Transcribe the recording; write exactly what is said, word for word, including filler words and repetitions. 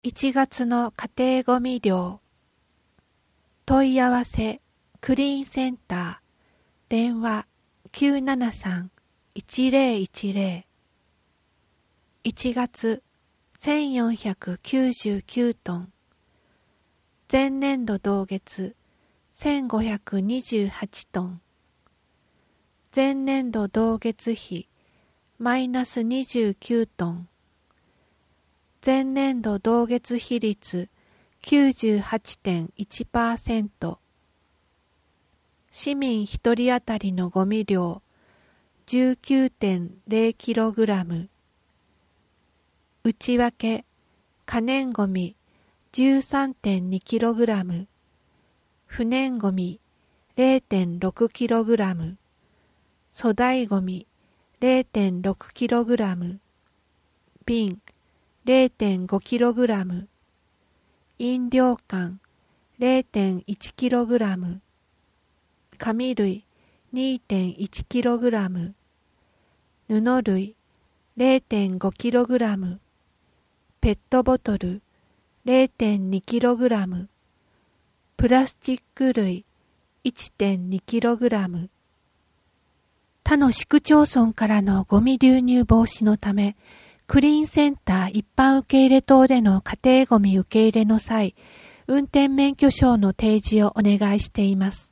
いちがつの家庭ごみ量。問い合わせクリーンセンター電話 きゅうななさん いちぜろいちぜろ。 いちがつせんよんひゃくきゅうじゅうきゅうトン。前年度同月せんごひゃくにじゅうはちトン。前年度同月比マイナスにじゅうきゅうトン。前年度同月比率 きゅうじゅうはちてんいちパーセント。市民ひとり当たりのゴミ量 じゅうきゅうてんぜろキログラム。内訳可燃ゴミ じゅうさんてんにキログラム。不燃ゴミ れいてんろくキログラム。粗大ゴミ れいてんろくキログラム。瓶 れいてんごキログラム。飲料缶 れいてんいちキログラム。紙類 にてんいちキログラム。布類 れいてんごキログラム。ペットボトル れいてんにキログラム。プラスチック類 いってんにキログラム。他の市区町村からのゴミ流入防止のため、クリーンセンター一般受け入れ棟での家庭ゴミ受け入れの際、運転免許証の提示をお願いしています。